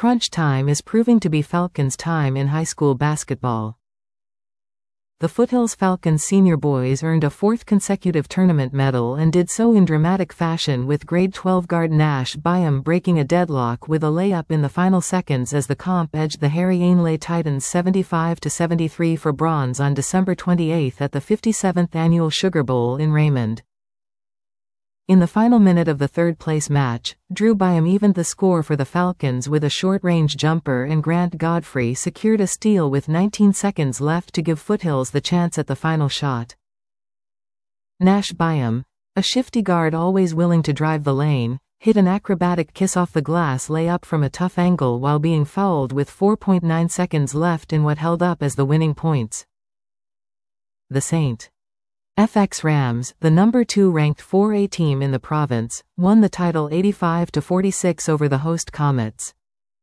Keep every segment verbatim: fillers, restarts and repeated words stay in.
crunch time is proving to be Falcons' time in high school basketball. The Foothills Falcons senior boys earned a fourth consecutive tournament medal and did so in dramatic fashion, with grade twelve guard Nash Byam breaking a deadlock with a layup in the final seconds as the comp edged the Harry Ainlay Titans seventy-five to seventy-three for bronze on December twenty-eighth at the fifty-seventh Annual Sugar Bowl in Raymond. In the final minute of the third-place match, Drew Byam evened the score for the Falcons with a short-range jumper, and Grant Godfrey secured a steal with nineteen seconds left to give Foothills the chance at the final shot. Nash Byam, a shifty guard always willing to drive the lane, hit an acrobatic kiss-off-the-glass layup from a tough angle while being fouled with four point nine seconds left in what held up as the winning points. The Saint F X Rams, the number two ranked four A team in the province, won the title eighty-five to forty-six over the host Comets.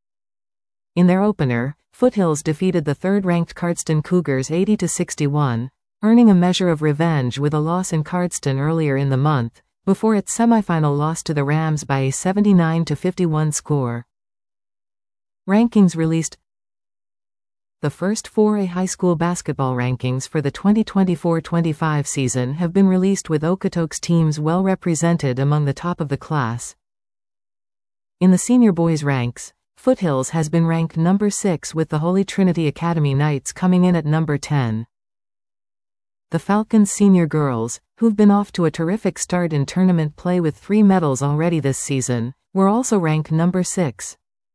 In their opener, Foothills defeated the third-ranked Cardston Cougars eighty to sixty-one, earning a measure of revenge with a loss in Cardston earlier in the month, before its semifinal loss to the Rams by a seventy-nine to fifty-one score. Rankings released. The first four A high school basketball rankings for the twenty twenty-four twenty-five season have been released, with Okotoks teams well represented among the top of the class. In the senior boys ranks, Foothills has been ranked number six, with the Holy Trinity Academy Knights coming in at number ten. The Falcons senior girls, who've been off to a terrific start in tournament play with three medals already this season, were also ranked number six.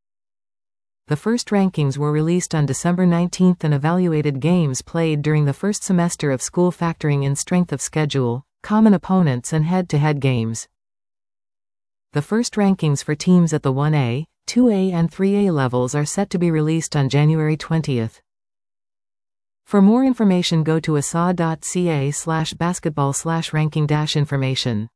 The first rankings were released on December nineteenth and evaluated games played during the first semester of school, factoring in strength of schedule, common opponents and head-to-head games. The first rankings for teams at the one A, two A and three A levels are set to be released on January twentieth. For more information, go to asa dot c a slash basketball slash ranking dash information.